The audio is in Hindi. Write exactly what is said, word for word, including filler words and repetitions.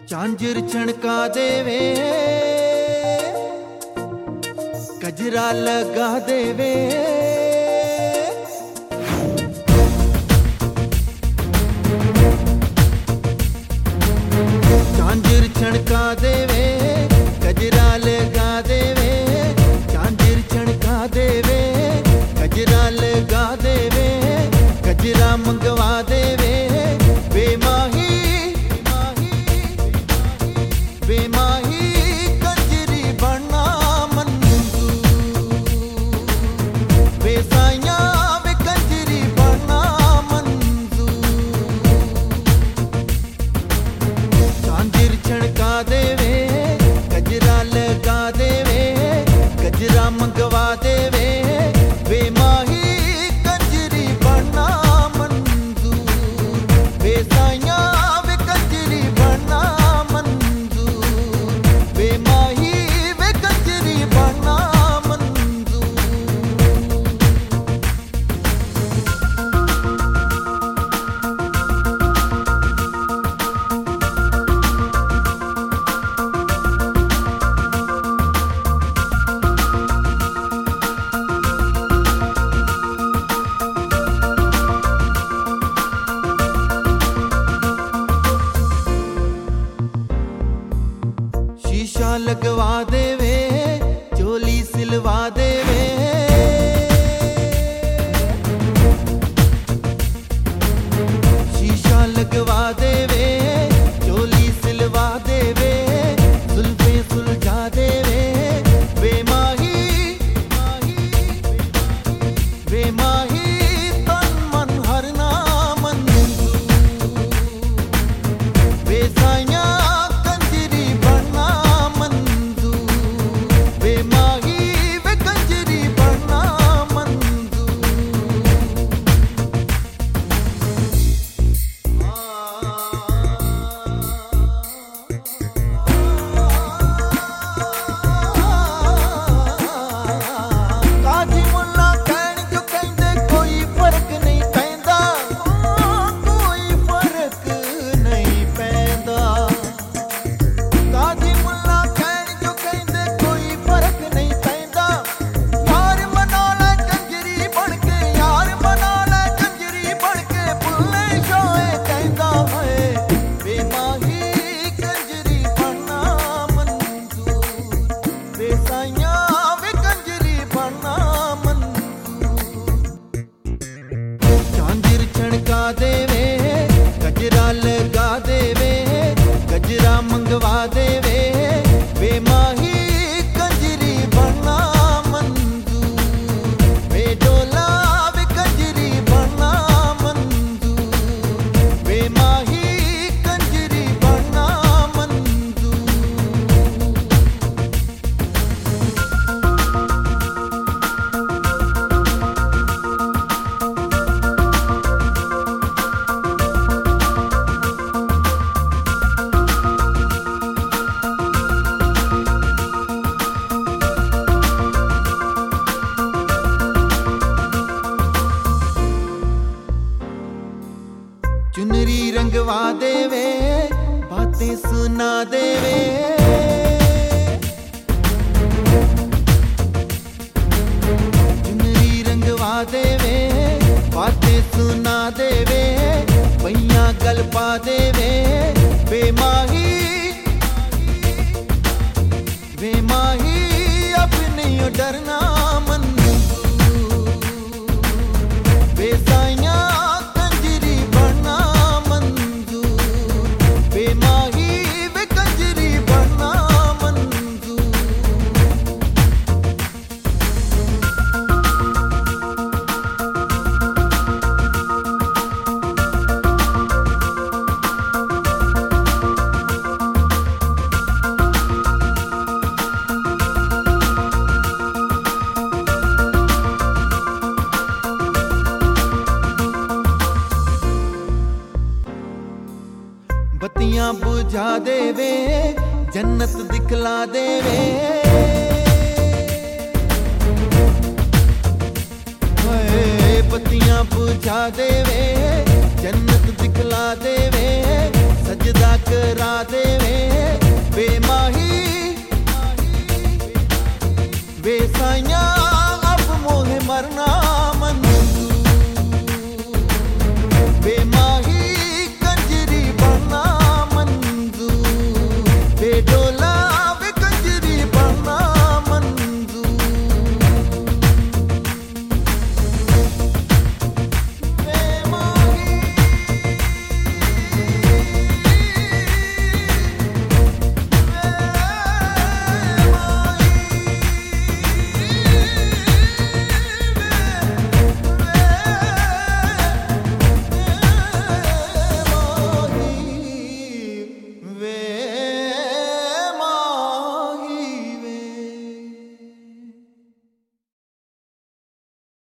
झांझर छणका देवे, गजरा लगा देवे, झांझर छणका देवे, गजरा लगा देवे, झांझर छणका देवे, गजरा लगा देवे, गजरा मंगवा देवे, बेमाही बेमाही कंजरी बनना मंजूर, बेसाइया वे कंजरी बनना मंजूर, झांझर छणका देवे, गजरा लगा देवे, गजरा मंगवा देवे, बेमाही कंजरी बनना मंजूर, बेसाइया वे कंजरी बनना शीशा लगवा देवे, चोली सिलवा देवे, शीशा लगवा देवे, चोली सिलवा देवे, सुल्फे सुलझा देवे, बेमाही बेमाही तन मन हरना मंजूर, बेसाइया छणका देवे, गजरा लगा देवे, गजरा मंगवा देवे, बेमाही कंजरी बनना मंजूर, बेडोला वे कंजरी बनना मंजूर, बेमाही कंजरी बनना मंजूर। चुनरी रंगवा देवे, बातें सुना देवे, चुनरी रंगवा देवे, बातें सुना देवे, पैया गलपा देवे, बेमाही बेमाही अब नहीं डरना मंजूर, बेसाइया बत्तियां बुझा देवे, जन्नत दिखला देवे, बत्तियां बुझा देवे, जन्नत दिखला देवे, सजदा करा देवे। वे माही वे साइया अब मोहे मरना